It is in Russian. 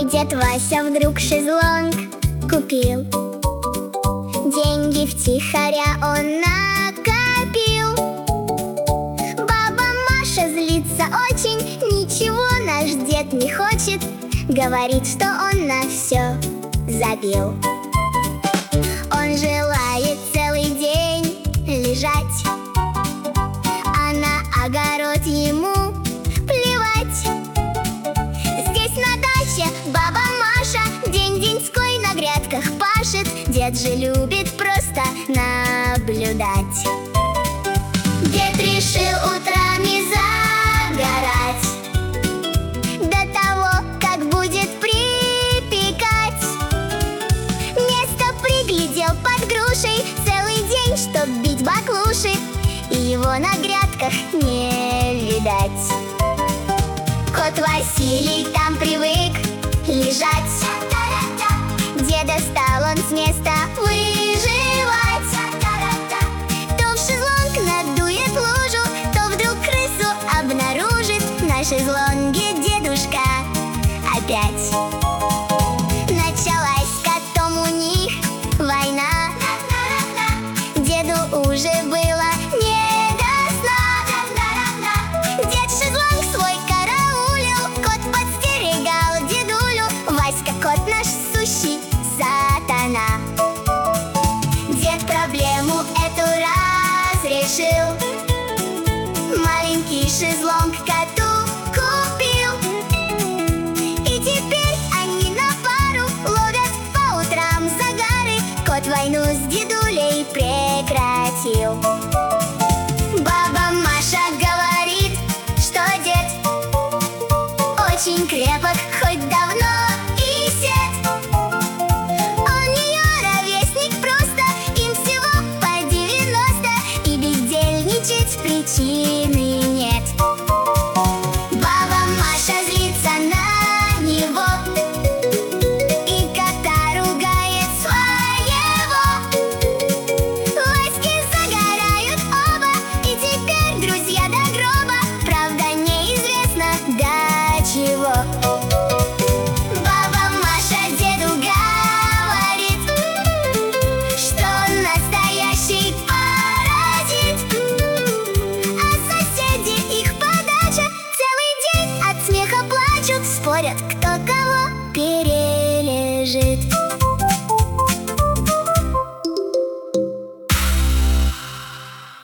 дед Вася вдруг шезлонг купил. Деньги втихаря он накопил. Баба Маша злится очень, ничего наш дед не хочет. Говорит, что он на все забил. Он желает целый день лежать, а на огород ему плевать. Здесь на даче баба Маша день-деньской на грядках пашет. Дед же любит просто наблюдать. Дед решил утрами загорать, до того, как будет припекать. Место приглядел под грушей целый день, чтоб бить баклуши, и его на грядках не видать. Кот Василий там привык лежать. Деда стал он с места выживать. То в шезлонг надует лужу, то вдруг крысу обнаружит. На шезлонге дедушка опять. Началась с котом у них война. Деду уже было не до сна. Дед шезлонг свой караулил, кот подстерегал дедулю. Васька, кот наш сущий сатана. Дед проблему эту разрешил, маленький шезлонг коту купил. И теперь они на пару ловят по утрам загары. Кот войну с дедулей прекратил. Баба Маша говорит, что дед очень крепок, хоть давно и сед. Он ее ровесник просто, им всего по 90, и бездельничать причины нет. Баба Маша злится на него и кота ругает своего. Васьки загорают оба, и теперь друзья до гроба. Правда, неизвестно до чего. Баба Маша деду говорит, что он настоящий паразит. А соседи их по даче целый день от смеха плачут, спорят, кто кого переживет.